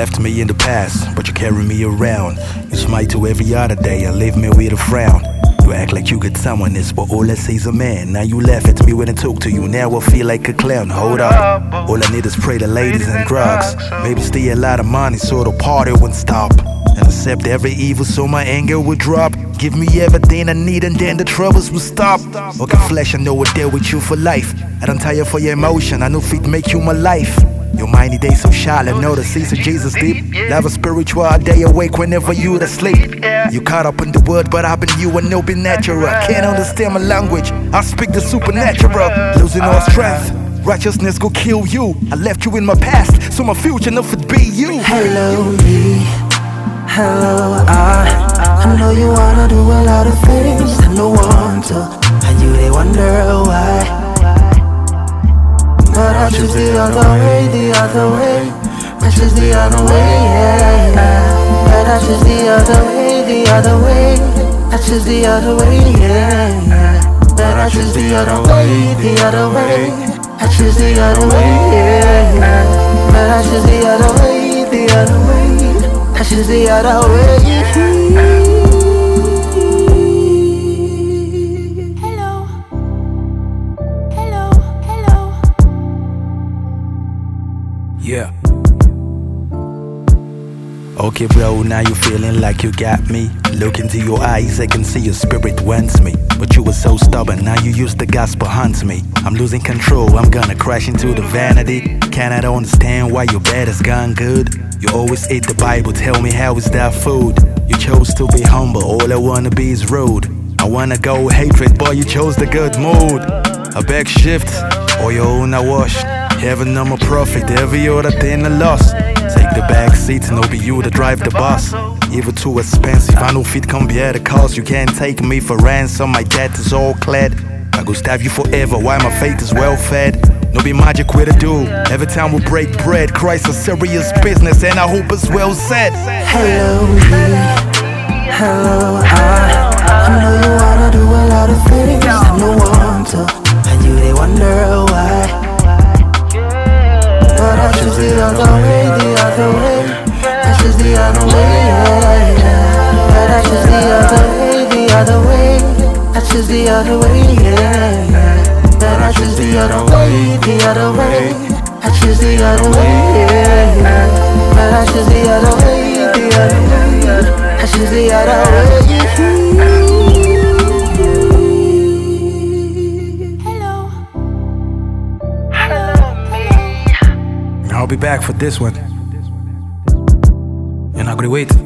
left me in the past, but you carry me around. You smile to every other day and leave me with a frown. You act like you got someone else, but all I see is a man. Now you laugh at me when I talk to you, now I feel like a clown. Hold up, all I need is pray the ladies and drugs. Maybe steal a lot of money so the party won't stop. And accept every evil so my anger will drop. Give me everything I need and then the troubles will stop. Okay, flesh, I know I deal with you for life. I don't tire for your emotion, I know feet make you my life. Your mighty day so shallow, know the seas of Jesus deep. Love a spiritual, I day awake whenever you to sleep. You caught up in the word, but I've been you and no be natural. Can't understand my language, I speak the supernatural. Losing all strength, righteousness go kill you. I left you in my past, so my future nothing be you. Hello me, hello I know you wanna do a lot of things and no want to, and you they wonder why. But I choose the other way, the other way. I choose the other way, yeah, yeah. But I choose the other way, the other way. I choose the other way, yeah, yeah. But I choose the other way, the other way. I choose the other way, yeah, yeah. But I choose the other way, the other way. I choose the other way. Yeah. Okay, bro, now you feeling like you got me. Look into your eyes, I can see your spirit wants me. But you were so stubborn, now you use the gospel hunts me. I'm losing control, I'm gonna crash into the vanity. Cannot understand why your bed has gone good. You always eat the Bible, tell me how is that food? You chose to be humble, all I wanna be is rude. I wanna go hatred, boy, you chose the good mood. A back shift, or your own I washed. Heaven, I'm a prophet, every other thing I lost. Take the back seats, no be you to drive the bus. Even too expensive, I know fit come be at a cost. You can't take me for ransom, my debt is all clad. I go stab you forever, while my faith is well fed. No be magic with a do, every time we break bread. Christ a serious business and I hope it's well said. Hello me, hello I know you wanna do a lot of things and no want to, and you they wonder why. But I choose the other way, the other way. I choose the other way, yeah, yeah. But I choose the other way, the other way. I choose the other way, yeah, yeah. But I choose the other way, the other way. I choose the other way, yeah, yeah. But I choose the other way, the other way. I choose the other way. I'll be back for this one. You're not gonna wait.